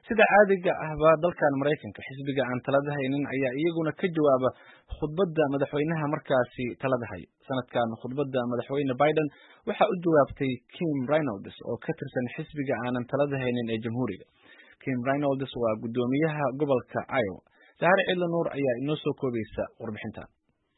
sida caadiga ahba dalkan Mareykanka xisbiga aan talada haynin ayaa iyaguna ka jawaaba khudbadda madaxweynaha markaasi talada hay. Sanadkan khudbadda madaxweyne Biden waxa u jawaabtay Kim Reynolds oo ka tirsan xisbiga aanan talada haynin ee Jamhuuriga. Kim Reynolds waa gudoomiyaha gobolka Iowa. Sahar Ciidla Nuur ayaa inoo soo koobaysa warbixintan.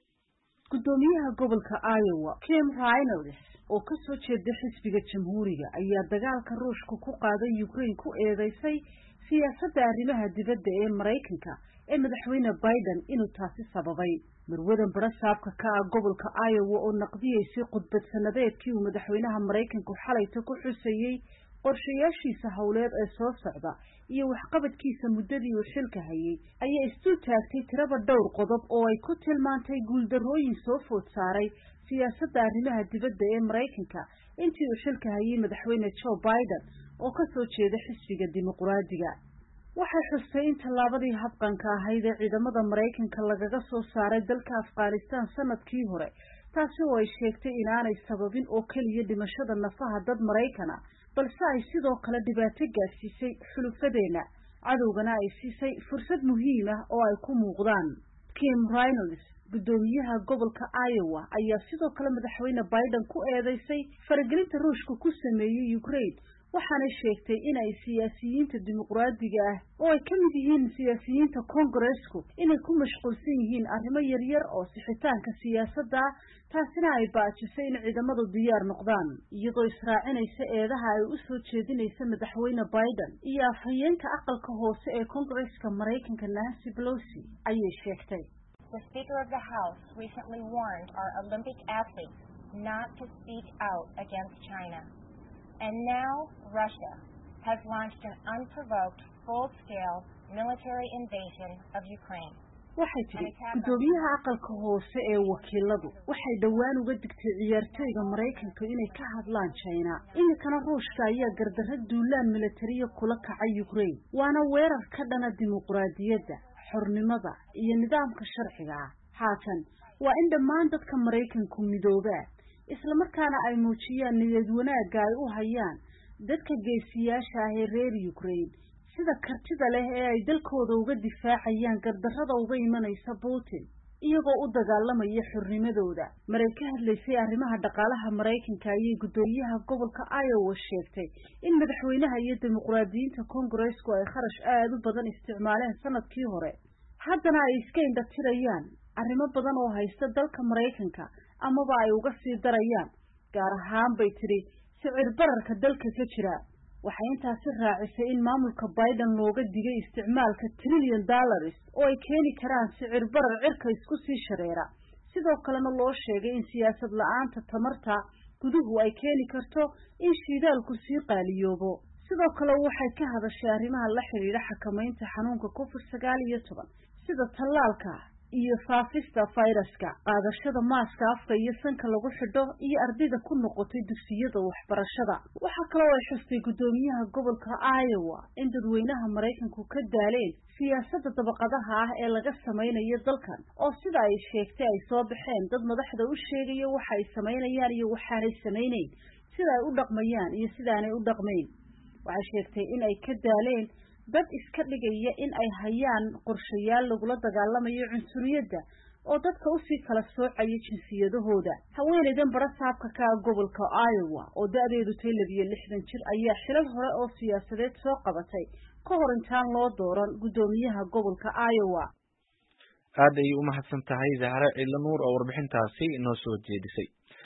Gudoomiyaha gobolka Iowa Kim Reynolds oo ka soo jeeda xisbiga Jamhuuriga ayaa dagaalka Ruushka ku qaaday Ukraine ku eedeysay siyaasadda arrimaha dibadda ee Mareykanka ee madaxweyne Biden inuu taasi sababay. Marwadan barasaabka ka ah gobolka Iowa oo naqdiyeysay khudbad sanadeedkii uu madaxweynaha Mareykanku xalayta ku xusayay qorshayaashiisa hawleed ee soo socda iyo waxqabadkiisa muddadii uu xilka hayay ayaa isdul taagtay tiraba dhowr qodob oo ay ku tilmaantay guuldarrooyin soo food saaray siyaasadda arrimaha dibadda ee Mareykanka intii uu xilka hayay madaxweyne Joe Biden oo ka soo jeeda xisbiga dimuqraadiga. waxay xustay in tallaabadii habqanka ahayd ee ciidamada Mareykanka lagaga soo saaray dalka Afghanistan sanadkii hore taasi oo ay sheegtay inaanay sababin oo kaliya dhimashada nafaha dad Mareykan ah balse ay sidoo kale dhibaato gaarsiisay xulufadeena cadowgana ay siisay fursad muhiim ah oo ay ku muuqdaan. Kim Reynolds gudoomiyaha gobolka Iowa ayaa sidoo kale madaxweyne Biden ku eedeysay faragelinta Ruushka ku sameeyay Ukraine waxaana sheegtay in ay siyaasiyiinta dimuqraadiga ah oo ay kamid yihiin siyaasiyiinta Congressku inay ku mashquulsan yihiin arrimo yaryar oo sixitaanka siyaasadda taasina ay baajisay in ciidamadu diyaar noqdaan iyadoo israacinaysa eedaha ay u soo jeedinaysa madaxweyne Biden iyo afhayeenka aqalka hoose ee Congresska Mareykanka Nancy Pelosi ayay sheegtay. The Speaker of the House recently warned our Olympic athletes not to speak out against China. And now Russia has launched an unprovoked full-scale military invasion of Ukraine. waxay tiri gudoomiyaha aqalka hoose ee wakiiladu waxay dhawaan uga digtay ciyaartoyga Mareykanka inay ka hadlaan China. Inkana Ruushka ayaa gardarro duulaan militariga kula kacay Ukraine waana weerar ka dhana dimuqraadiyadda xornimada iyo nidaamka sharciga ah. haatan waa in dhammaan dadka Mareykanku midoobaan isla markaana ay muujiyaan niyad wanaagga ay u hayaan dadka geesiyaasha ah ee reer Ukraine sida kartida leh ee ay dalkooda uga difaacayaan gardarrada uga imanaysa Putin iyagoo u dagaalamaya xornimadooda. Mareyka hadlaysay arrimaha dhaqaalaha Mareykanka ayay gudoomiyaha gobolka Iowa sheegtay in madaxweynaha iyo dimuqraadiyiinta Congressku ay kharash aad u badan isticmaaleen sanadkii hore haddana ay iska indhatirayaan arrimo badan oo haysta dalka Mareykanka amaba ay uga sii darayaan gaar ahaan bay tiri sicir bararka dalka ka jira. waxay intaasi raacisay in maamulka Biden looga digay isticmaalka $1 trillion oo ay keeni karaan sicir barar cirka isku sii shareera. sidoo kalena loo sheegay in siyaasad la'aanta tamarta guduhu ay keeni karto in shidaalku sii qaaliyoobo. sidoo kale waxay ka hadashay arrimaha la xiriira xakamaynta xanuunka COVID-19 sida tallaalka iyo faafista fayraska qaadashada maaska afka iyo sanka lagu xidho iyo ardayda ku noqotay dugsiyada waxbarashada. waxa kale oo ay xustay gudoomiyaha gobolka Iowa in dadweynaha Mareykanku ka daaleen siyaasadda dabaqadaha ah ee laga samaynayo dalkan oo sida ay sheegtay ay soo baxeen dad madaxda u sheegaya waxa ay sameynayaan iyo waxaanay sameynayn sida ay u dhaqmayaan iyo sida aanay u dhaqmayn. waxay sheegtay in ay ka daaleen dad iska dhigaya in ay hayaan qorshayaal lagula dagaalamayo cunsuriyadda oo dadka u sii kala soocaya jinsiyadahooda. haweeneydan barasaabka ka ah gobolka Iowa oo da'deedu tahay 62 jir ayaa xilal hore oo siyaasadeed soo qabatay ka hor intaan loo dooran gudoomiyaha gobolka Iowa. aad ay u mahadsan tahay Zahra Ciidla Nuur oo warbixintaasi inoo soo jeedisay.